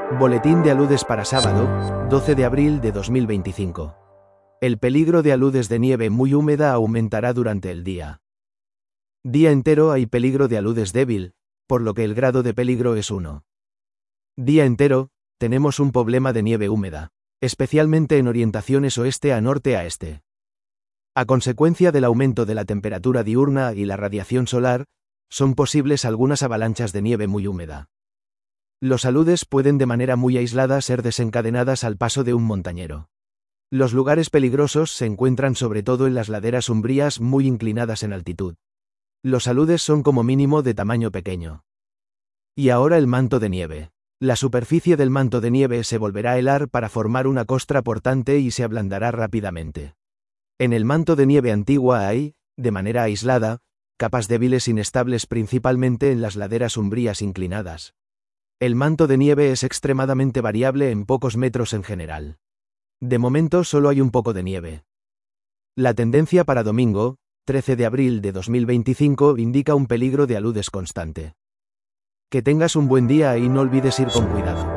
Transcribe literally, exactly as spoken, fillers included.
Boletín de aludes para sábado, doce de abril de dos mil veinticinco. El peligro de aludes de nieve muy húmeda aumentará durante el día. Día entero hay peligro de aludes débil, por lo que el grado de peligro es uno. Día entero, tenemos un problema de nieve húmeda, especialmente en orientaciones oeste a norte a este. A consecuencia del aumento de la temperatura diurna y la radiación solar, son posibles algunas avalanchas de nieve muy húmeda. Los aludes pueden de manera muy aislada ser desencadenadas al paso de un montañero. Los lugares peligrosos se encuentran sobre todo en las laderas umbrías muy inclinadas en altitud. Los aludes son como mínimo de tamaño pequeño. Y ahora el manto de nieve. La superficie del manto de nieve se volverá a helar para formar una costra portante y se ablandará rápidamente. En el manto de nieve antigua hay, de manera aislada, capas débiles inestables principalmente en las laderas umbrías inclinadas. El manto de nieve es extremadamente variable en pocos metros en general. De momento solo hay un poco de nieve. La tendencia para domingo, trece de abril de dos mil veinticinco, indica un peligro de aludes constante. Que tengas un buen día y no olvides ir con cuidado.